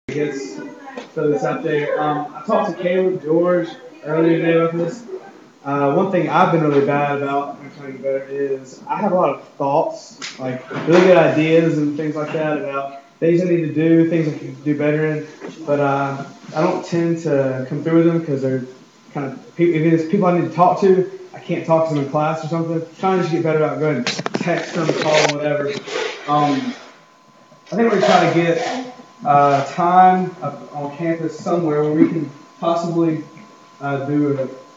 Gets throw this out there. I talked to Caleb George earlier today about this. One thing I've been really bad about and trying to get better is I have a lot of thoughts, like really good ideas and things like that about things I need to do, things I can do better in, but I don't tend to come through with them because they're kind of if it's people I need to talk to, I can't talk to them in class or something. I'm trying to just get better about going text them, call them, whatever. I think we're trying to get time on campus somewhere where we can possibly do